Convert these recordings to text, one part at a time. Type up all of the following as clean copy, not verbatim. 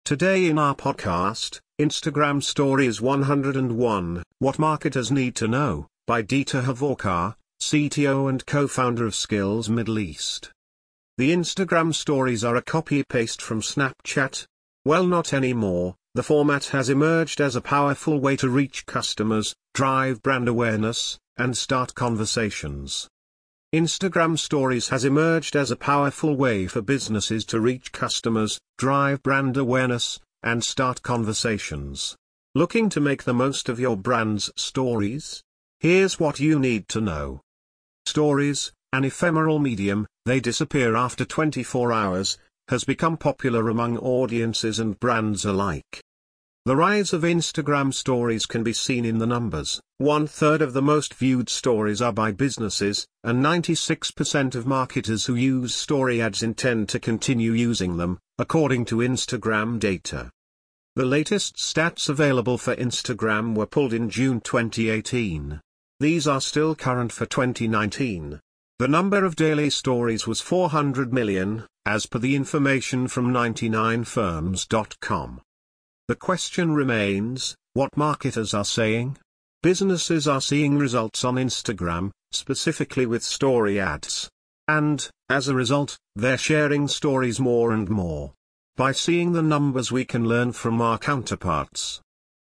Today in our podcast, Instagram Stories 101, What Marketers Need to Know, by Dieter Havorkar, CTO and co-founder of Skillz Middle East. The Instagram Stories are a copy-paste from Snapchat. Well, not anymore. The format has emerged as a powerful way to reach customers, drive brand awareness, and start conversations. Instagram Stories has emerged as a powerful way for businesses to reach customers, drive brand awareness, and start conversations. Looking to make the most of your brand's stories? Here's what you need to know. Stories, an ephemeral medium, they disappear after 24 hours, has become popular among audiences and brands alike. The rise of Instagram Stories can be seen in the numbers. 1/3 of the most viewed stories are by businesses, and 96% of marketers who use story ads intend to continue using them, according to Instagram data. The latest stats available for Instagram were pulled in June 2018. These are still current for 2019. The number of daily stories was 400 million, as per the information from 99firms.com. The question remains, what marketers are saying? Businesses are seeing results on Instagram, specifically with story ads. And, as a result, they're sharing stories more and more. By seeing the numbers we can learn from our counterparts.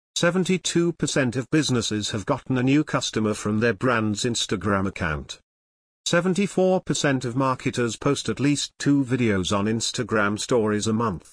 72% of businesses have gotten a new customer from their brand's Instagram account. 74% of marketers post at least 2 videos on Instagram Stories a month.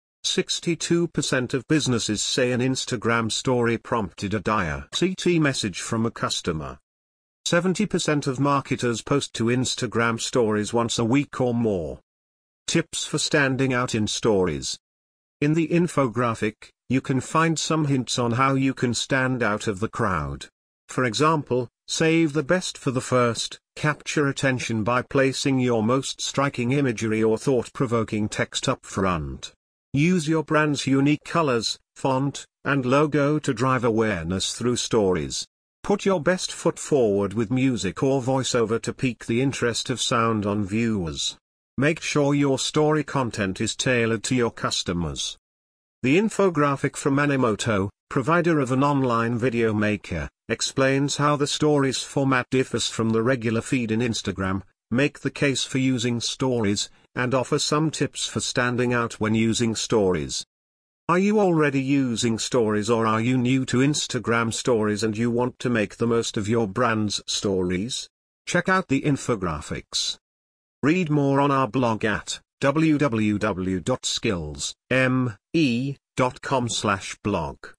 62% of businesses say an Instagram story prompted a direct message from a customer. 70% of marketers post to Instagram Stories once a week or more. Tips for standing out in stories. In the infographic, you can find some hints on how you can stand out of the crowd. For example, save the best for the first, capture attention by placing your most striking imagery or thought-provoking text up front. Use your brand's unique colors, font, and logo to drive awareness through stories. Put your best foot forward with music or voiceover to pique the interest of sound on viewers. Make sure your story content is tailored to your customers. The infographic from Animoto, provider of an online video maker, explains how the stories format differs from the regular feed in Instagram, make the case for using stories, and offer some tips for standing out when using stories. Are you already using stories, or are you new to Instagram Stories and you want to make the most of your brand's stories? Check out the infographics. Read more on our blog at www.skillzme.com/blog.